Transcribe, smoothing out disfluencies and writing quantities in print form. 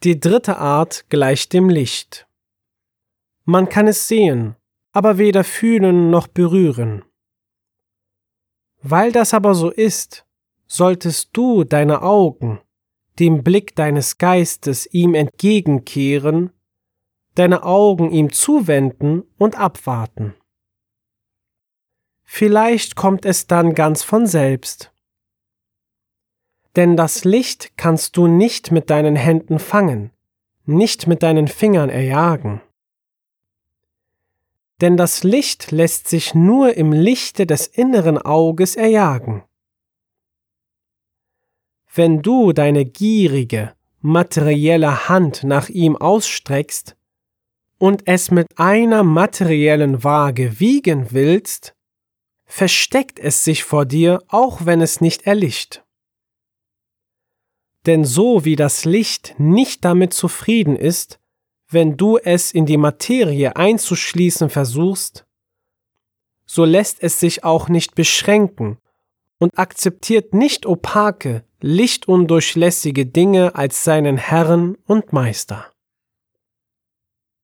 Die dritte Art gleicht dem Licht. Man kann es sehen, aber weder fühlen noch berühren. Weil das aber so ist, solltest du deine Augen, dem Blick deines Geistes ihm entgegenkehren, deine Augen ihm zuwenden und abwarten. Vielleicht kommt es dann ganz von selbst. Denn das Licht kannst du nicht mit deinen Händen fangen, nicht mit deinen Fingern erjagen. Denn das Licht lässt sich nur im Lichte des inneren Auges erjagen. Wenn du deine gierige, materielle Hand nach ihm ausstreckst und es mit einer materiellen Waage wiegen willst, versteckt es sich vor dir, auch wenn es nicht erlischt. Denn so wie das Licht nicht damit zufrieden ist, wenn du es in die Materie einzuschließen versuchst, so lässt es sich auch nicht beschränken und akzeptiert nicht opake, lichtundurchlässige Dinge als seinen Herrn und Meister.